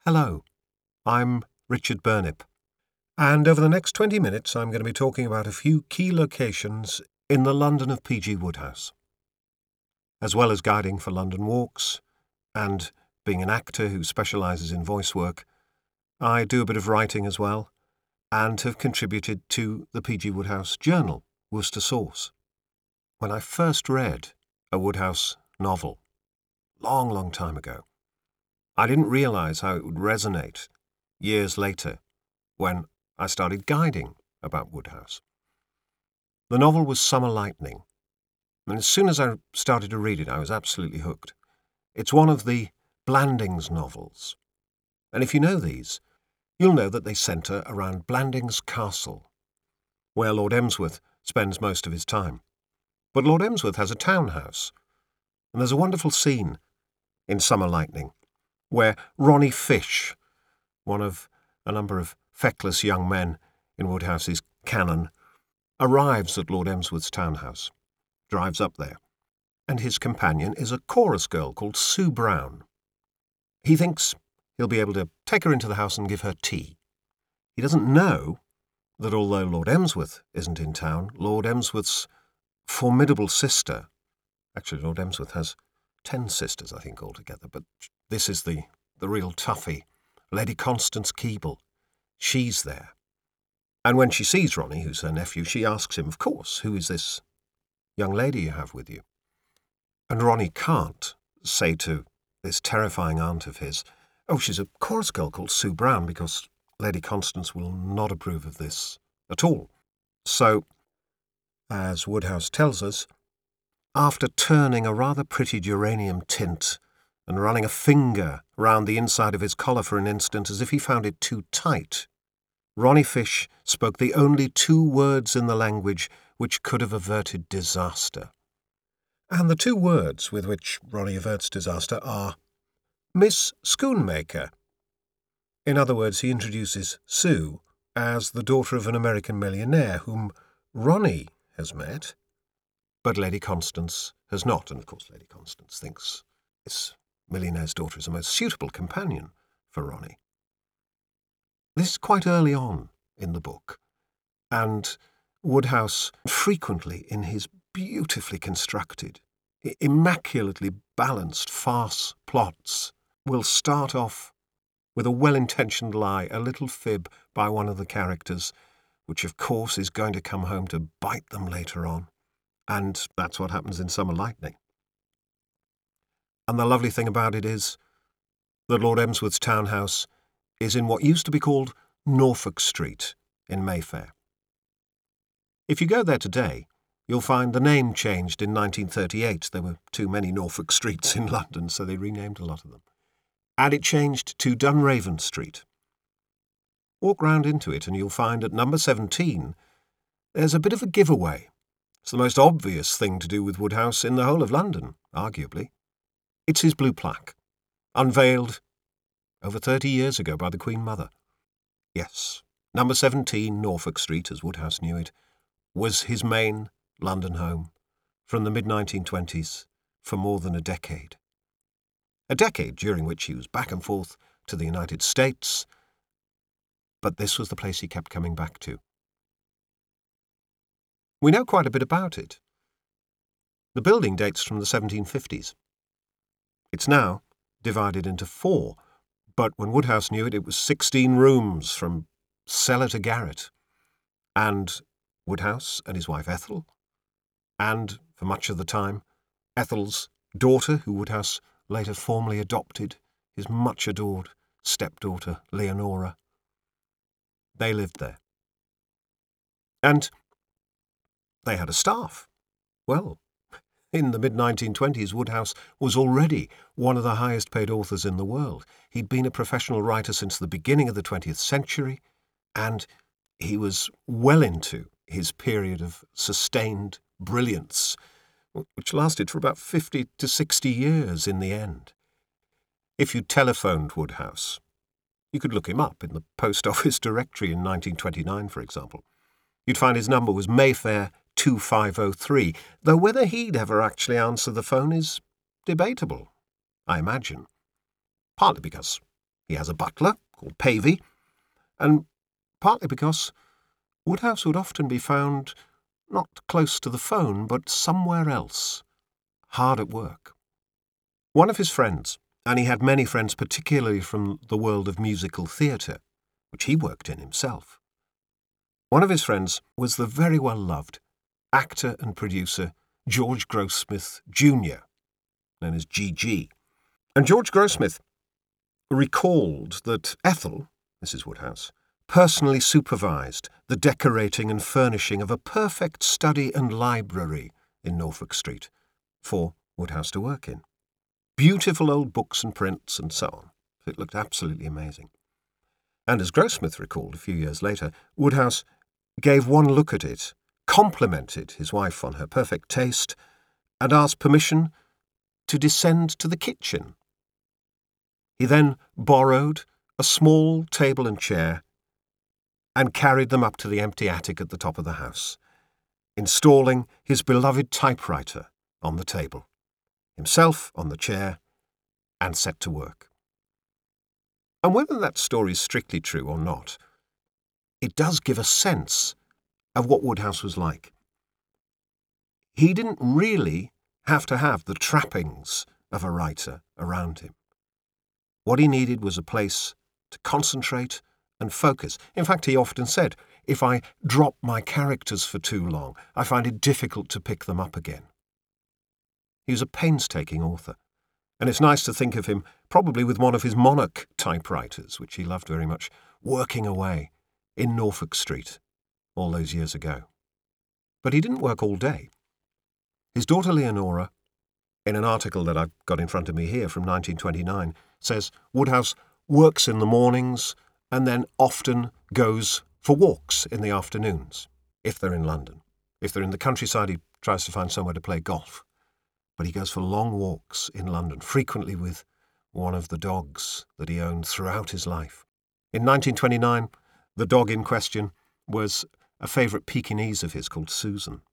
Hello, I'm Richard Burnip, and over the next 20 minutes I'm going to be talking about a few key locations in the London of P.G. Wodehouse. As well as guiding for London walks and being an actor who specialises in voice work, I do a bit of writing as well and have contributed to the P.G. Wodehouse Journal, Worcester Source. When I first read a Wodehouse novel, long time ago, I didn't realise how it would resonate years later when I started guiding about Wodehouse. The novel was Summer Lightning, and as soon as I started to read it, I was absolutely hooked. It's one of the Blandings novels, and if you know these, you'll know that they centre around Blandings Castle, where Lord Emsworth spends most of his time. But Lord Emsworth has a townhouse, and there's a wonderful scene in Summer Lightning where Ronnie Fish, one of a number of feckless young men in Wodehouse's canon, arrives at Lord Emsworth's townhouse, drives up there, and his companion is a chorus girl called Sue Brown. He thinks he'll be able to take her into the house and give her tea. He doesn't know that although Lord Emsworth isn't in town, Lord Emsworth's formidable sister, actually Lord Emsworth has 10 sisters, I think, altogether, but this is the real toughie, Lady Constance Keble. She's there. And when she sees Ronnie, who's her nephew, she asks him, of course, who is this young lady you have with you? And Ronnie can't say to this terrifying aunt of his, oh, she's a chorus girl called Sue Brown, because Lady Constance will not approve of this at all. So, as Wodehouse tells us, after turning a rather pretty geranium tint and running a finger round the inside of his collar for an instant as if he found it too tight, Ronnie Fish spoke the only 2 words in the language which could have averted disaster. And the 2 words with which Ronnie averts disaster are Miss Schoonmaker. In other words, he introduces Sue as the daughter of an American millionaire whom Ronnie has met, but Lady Constance has not, and of course Lady Constance thinks this millionaire's daughter is a most suitable companion for Ronnie. This is quite early on in the book, and Wodehouse frequently, in his beautifully constructed, immaculately balanced farce plots, will start off with a well-intentioned lie, a little fib by one of the characters, which of course is going to come home to bite them later on. And that's what happens in Summer Lightning. And the lovely thing about it is that Lord Emsworth's townhouse is in what used to be called Norfolk Street in Mayfair. If you go there today, you'll find the name changed in 1938. There were too many Norfolk Streets in London, so they renamed a lot of them. And it changed to Dunraven Street. Walk round into it and you'll find at number 17 there's a bit of a giveaway. It's the most obvious thing to do with Wodehouse in the whole of London, arguably. It's his blue plaque, unveiled over 30 years ago by the Queen Mother. Yes, number 17, Norfolk Street, as Wodehouse knew it, was his main London home from the mid-1920s for more than a decade. A decade during which he was back and forth to the United States, but this was the place he kept coming back to. We know quite a bit about it. The building dates from the 1750s. It's now divided into 4, but when Wodehouse knew it, it was 16 rooms from cellar to garret. And Wodehouse and his wife Ethel, and for much of the time, Ethel's daughter, who Wodehouse later formally adopted, his much-adored stepdaughter Leonora, they lived there. And they had a staff. Well, in the mid-1920s, Wodehouse was already one of the highest-paid authors in the world. He'd been a professional writer since the beginning of the 20th century, and he was well into his period of sustained brilliance, which lasted for about 50 to 60 years in the end. If you telephoned Wodehouse, you could look him up in the post office directory in 1929, for example. You'd find his number was Mayfair 2503, though whether he'd ever actually answer the phone is debatable, I imagine. Partly because He has a butler called Pavey, and partly because Woodhouse would often be found not close to the phone, but somewhere else, hard at work. One of his friends, and he had many friends particularly from the world of musical theatre, which he worked in himself. One of his friends was the very well-loved actor and producer George Grossmith Jr., known as GG. And George Grossmith recalled that Ethel, Mrs. Woodhouse, personally supervised the decorating and furnishing of a perfect study and library in Norfolk Street for Woodhouse to work in. Beautiful old books and prints and so on. It looked absolutely amazing. And as Grossmith recalled a few years later, Woodhouse gave one look at it, complimented his wife on her perfect taste, and asked permission to descend to the kitchen. He then borrowed a small table and chair and carried them up to the empty attic at the top of the house, installing his beloved typewriter on the table, himself on the chair, and set to work. And whether that story is strictly true or not, it does give a sense of what Woodhouse was like. He didn't really have to have the trappings of a writer around him. What he needed was a place to concentrate and focus. In fact, he often said, if I drop my characters for too long, I find it difficult to pick them up again. He was a painstaking author, and it's nice to think of him probably with one of his Monarch typewriters, which he loved very much, working away in Norfolk Street all those years ago. But he didn't work all day. His daughter Leonora, in an article that I've got in front of me here from 1929, says Woodhouse works in the mornings and then often goes for walks in the afternoons, if they're in London. If they're in the countryside, he tries to find somewhere to play golf. But he goes for long walks in London, frequently with one of the dogs that he owned throughout his life. In 1929, the dog in question was a favourite Pekingese of his called Susan.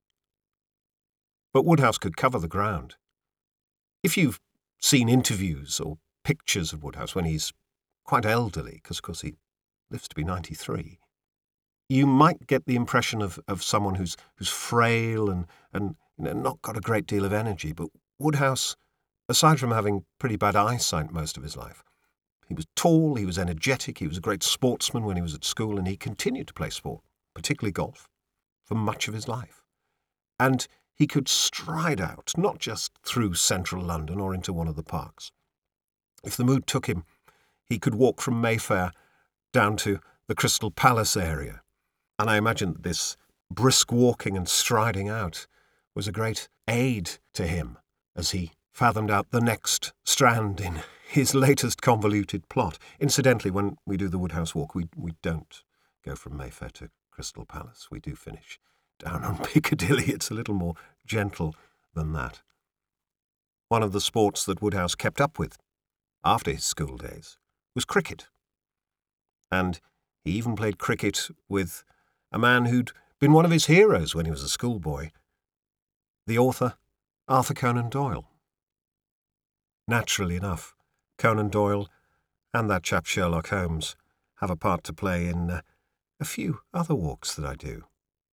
But Woodhouse could cover the ground. If you've seen interviews or pictures of Woodhouse when he's quite elderly, because of course he lives to be 93, you might get the impression of someone who's frail and not got a great deal of energy. But Woodhouse, aside from having pretty bad eyesight most of his life, he was tall, he was energetic, he was a great sportsman when he was at school, and he continued to play sport, particularly golf, for much of his life. And he could stride out, not just through central London or into one of the parks. If the mood took him, he could walk from Mayfair down to the Crystal Palace area. And I imagine that this brisk walking and striding out was a great aid to him as he fathomed out the next strand in his latest convoluted plot. Incidentally, when we do the Woodhouse Walk, we don't go from Mayfair to Crystal Palace. We do finish down on Piccadilly. It's a little more gentle than that. One of the sports that Woodhouse kept up with after his school days was cricket. And he even played cricket with a man who'd been one of his heroes when he was a schoolboy, the author Arthur Conan Doyle. Naturally enough, Conan Doyle and that chap Sherlock Holmes have a part to play in a few other walks that I do.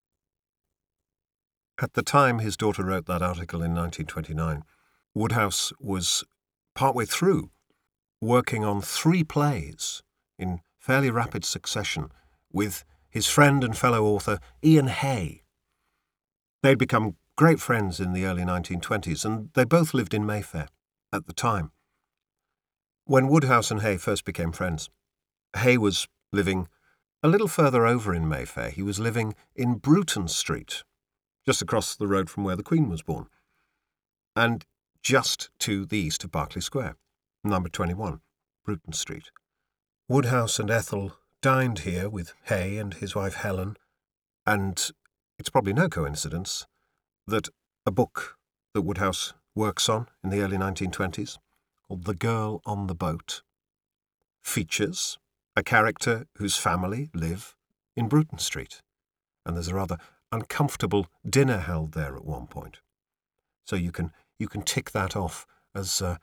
At the time his daughter wrote that article in 1929, Woodhouse was partway through working on 3 plays in fairly rapid succession with his friend and fellow author Ian Hay. They'd become great friends in the early 1920s, and they both lived in Mayfair at the time. When Woodhouse and Hay first became friends, Hay was living a little further over in Mayfair. He was living in Bruton Street, just across the road from where the Queen was born, and just to the east of Berkeley Square, number 21, Bruton Street. Woodhouse and Ethel dined here with Hay and his wife Helen, and it's probably no coincidence that a book that Woodhouse works on in the early 1920s, called The Girl on the Boat, features a character whose family live in Bruton Street, and there's a rather uncomfortable dinner held there at one point. So you can tick that off as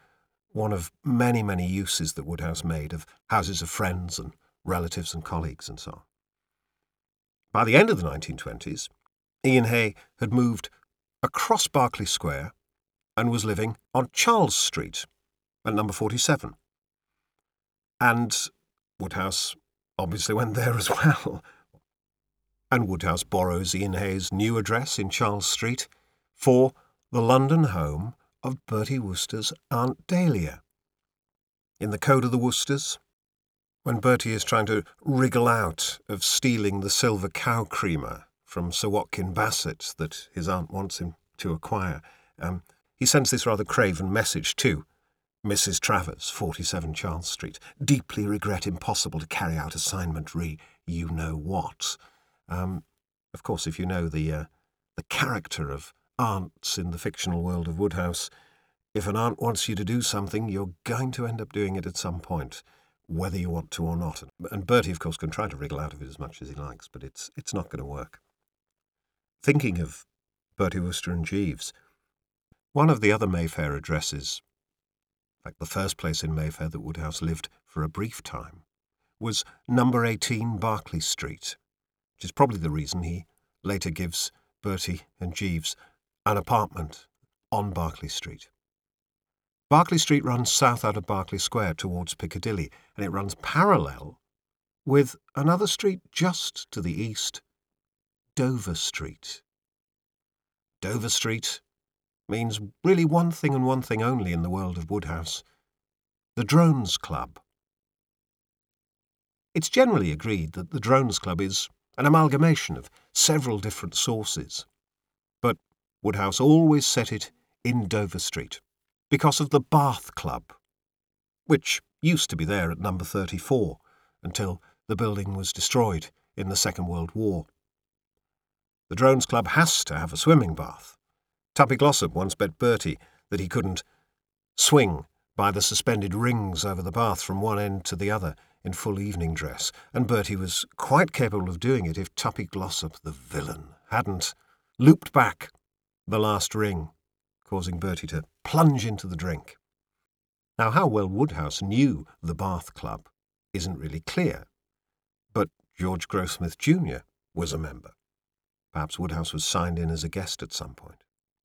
one of many, many uses that Woodhouse made of houses of friends and relatives and colleagues and so on. By the end of the 1920s, Ian Hay had moved across Berkeley Square and was living on Charles Street at number 47. And Woodhouse obviously went there as well. And Woodhouse borrows Ian Hay's new address in Charles Street for the London home of Bertie Wooster's Aunt Dahlia. In The Code of the Woosters, when Bertie is trying to wriggle out of stealing the silver cow creamer from Sir Watkin Bassett that his aunt wants him to acquire, he sends this rather craven message to Mrs. Travers, 47 Charles Street. Deeply regret impossible to carry out assignment re you know what. Of course, if you know the character of aunts in the fictional world of Woodhouse, if an aunt wants you to do something, you're going to end up doing it at some point, whether you want to or not. And Bertie, of course, can try to wriggle out of it as much as he likes, but it's not going to work. Thinking of Bertie Wooster and Jeeves, one of the other Mayfair addresses, in fact the first place in Mayfair that Woodhouse lived for a brief time, was number 18 Berkeley Street, which is probably the reason he later gives Bertie and Jeeves an apartment on Berkeley Street. Berkeley Street runs south out of Berkeley Square towards Piccadilly, and it runs parallel with another street just to the east, Dover Street. Dover Street means really one thing and one thing only in the world of Woodhouse: the Drones Club. It's generally agreed that the Drones Club is an amalgamation of several different sources, but Woodhouse always set it in Dover Street because of the Bath Club, which used to be there at number 34 until the building was destroyed in the Second World War. The Drones Club has to have a swimming bath. Tuppy Glossop once bet Bertie that he couldn't swing by the suspended rings over the bath from one end to the other in full evening dress, and Bertie was quite capable of doing it if Tuppy Glossop, the villain, hadn't looped back the last ring, causing Bertie to plunge into the drink. Now, how well Woodhouse knew the Bath Club isn't really clear, but George Grossmith Jr. was a member. Perhaps Woodhouse was signed in as a guest at some point.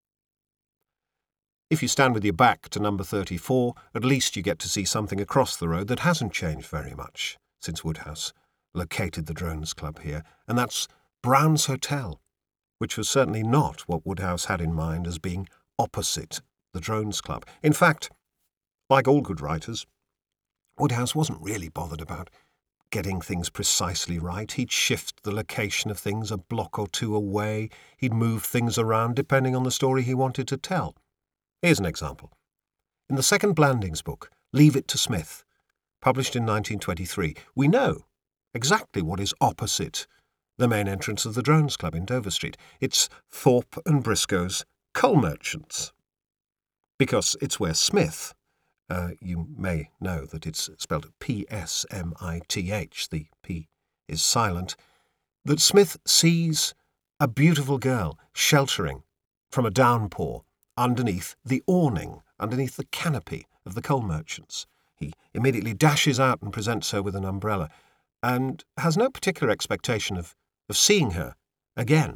If you stand with your back to number 34, at least you get to see something across the road that hasn't changed very much since Woodhouse located the Drones Club here, and that's Brown's Hotel, which was certainly not what Woodhouse had in mind as being opposite the Drones Club. In fact, like all good writers, Woodhouse wasn't really bothered about getting things precisely right. He'd shift the location of things a block or two away. He'd move things around depending on the story he wanted to tell. Here's an example. In the second Blandings book, Leave It to Smith, published in 1923, we know exactly what is opposite the main entrance of the Drones Club in Dover Street. It's Thorpe and Briscoe's Coal Merchants, because it's where Smith, you may know that it's spelled P-S-M-I-T-H, the P is silent, that Smith sees a beautiful girl sheltering from a downpour underneath the awning, underneath the canopy of the coal merchants. He immediately dashes out and presents her with an umbrella, and has no particular expectation of seeing her again.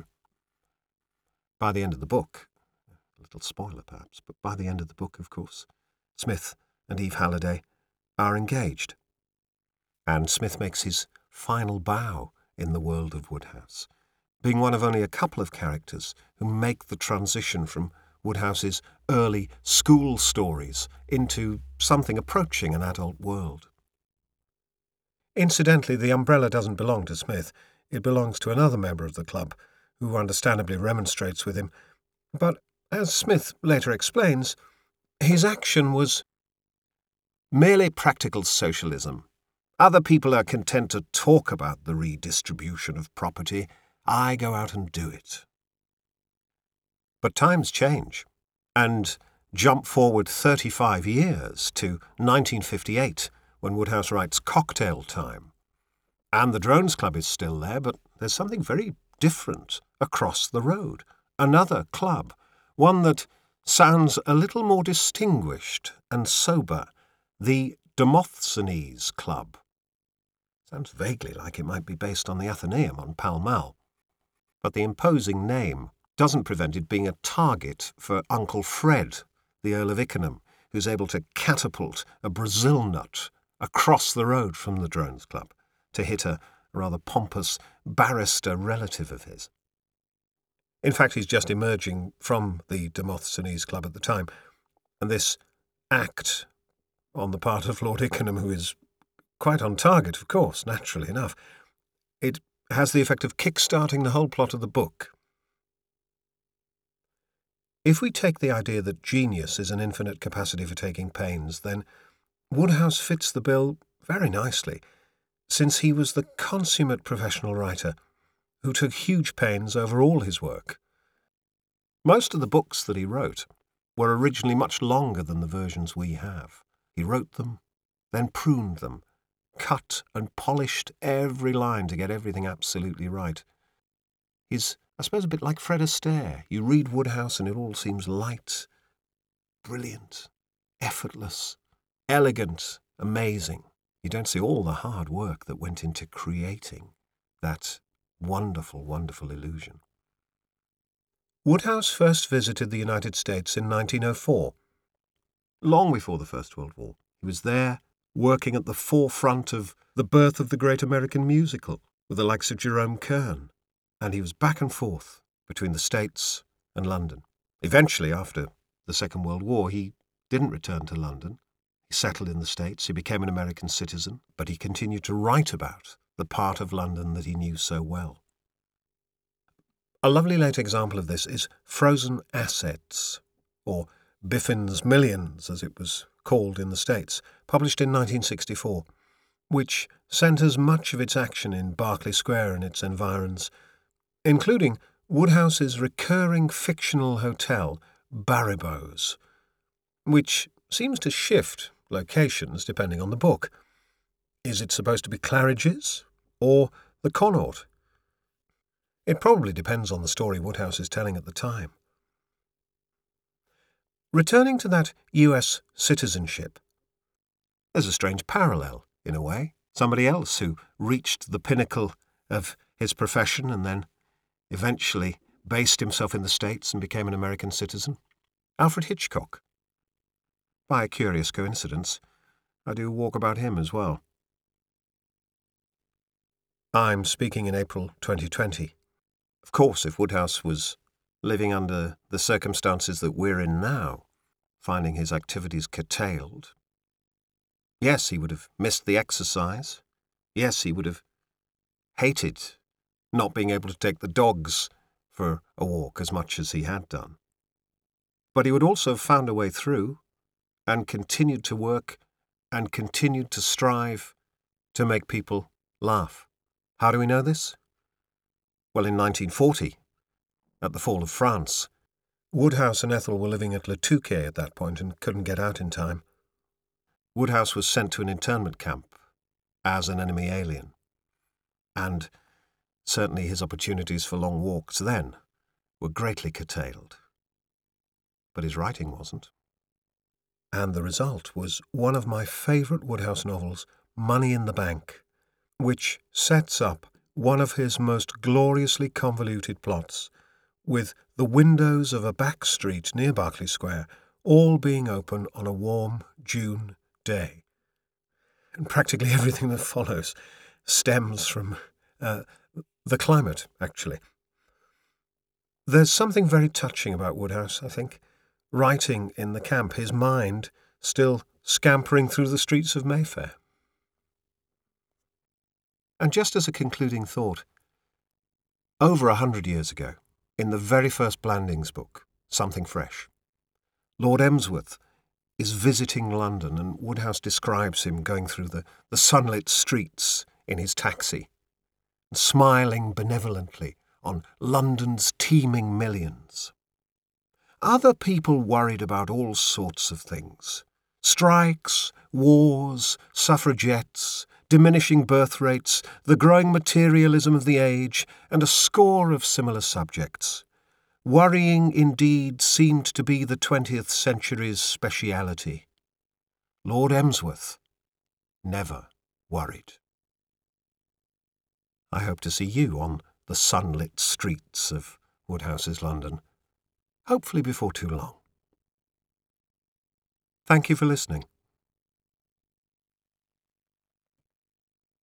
By the end of the book, a little spoiler perhaps, but by the end of the book, of course, Smith and Eve Halliday are engaged. And Smith makes his final bow in the world of Woodhouse, being one of only a couple of characters who make the transition from Woodhouse's early school stories into something approaching an adult world. Incidentally, the umbrella doesn't belong to Smith. It belongs to another member of the club, who understandably remonstrates with him. But, as Smith later explains, his action was merely practical socialism. Other people are content to talk about the redistribution of property. I go out and do it. But times change, and jump forward 35 years to 1958, when Woodhouse writes Cocktail Time. And the Drones Club is still there, but there's something very different across the road. Another club, one that sounds a little more distinguished and sober, the Demosthenes Club. Sounds vaguely like it might be based on the Athenaeum on Pall Mall. But the imposing name doesn't prevent it being a target for Uncle Fred, the Earl of Ickenham, who's able to catapult a Brazil nut across the road from the Drones Club to hit a rather pompous barrister relative of his. In fact, he's just emerging from the Demosthenes Club at the time, and this act on the part of Lord Ickenham, who is quite on target, of course, naturally enough, it has the effect of kick-starting the whole plot of the book. If we take the idea that genius is an infinite capacity for taking pains, then Wodehouse fits the bill very nicely, since he was the consummate professional writer who took huge pains over all his work. Most of the books that he wrote were originally much longer than the versions we have. He wrote them, then pruned them, cut and polished every line to get everything absolutely right. He's, I suppose, a bit like Fred Astaire. You read Wodehouse and it all seems light, brilliant, effortless, elegant, amazing. You don't see all the hard work that went into creating that wonderful, wonderful illusion. Wodehouse first visited the United States in 1904, long before the First World War. He was there working at the forefront of the birth of the great American musical with the likes of Jerome Kern, and he was back and forth between the States and London. Eventually, after the Second World War, he didn't return to London. He settled in the States, he became an American citizen, but he continued to write about the part of London that he knew so well. A lovely late example of this is Frozen Assets, or Biffin's Millions, as it was called in the States, published in 1964, which centres much of its action in Berkeley Square and its environs, including Wodehouse's recurring fictional hotel, Baribos, which seems to shift locations depending on the book. Is it supposed to be Claridge's or the Connaught? It probably depends on the story Wodehouse is telling at the time. Returning to that US citizenship, there's a strange parallel, in a way. Somebody else who reached the pinnacle of his profession and then eventually based himself in the States and became an American citizen. Alfred Hitchcock. By a curious coincidence, I do walk about him as well. I'm speaking in April 2020. Of course, if Wodehouse was living under the circumstances that we're in now, finding his activities curtailed, yes, he would have missed the exercise. Yes, he would have hated not being able to take the dogs for a walk as much as he had done. But he would also have found a way through and continued to work and continued to strive to make people laugh. How do we know this? Well, in 1940, at the fall of France, Wodehouse and Ethel were living at Le Touquet at that point and couldn't get out in time. Wodehouse was sent to an internment camp as an enemy alien, and certainly his opportunities for long walks then were greatly curtailed. But his writing wasn't. And the result was one of my favourite Wodehouse novels, Money in the Bank, which sets up one of his most gloriously convoluted plots, with the windows of a back street near Berkeley Square all being open on a warm June day. And practically everything that follows stems from the climate, actually. There's something very touching about Wodehouse, I think. Writing in the camp, his mind still scampering through the streets of Mayfair. And just as a concluding thought, over 100 years ago, in the very first Blandings book, Something Fresh, Lord Emsworth is visiting London and Wodehouse describes him going through the sunlit streets in his taxi, smiling benevolently on London's teeming millions. Other people worried about all sorts of things: strikes, wars, suffragettes, diminishing birth rates, the growing materialism of the age, and a score of similar subjects. Worrying indeed seemed to be the 20th century's speciality. Lord Emsworth never worried. I hope to see you on the sunlit streets of Woodhouse's London, hopefully before too long. Thank you for listening.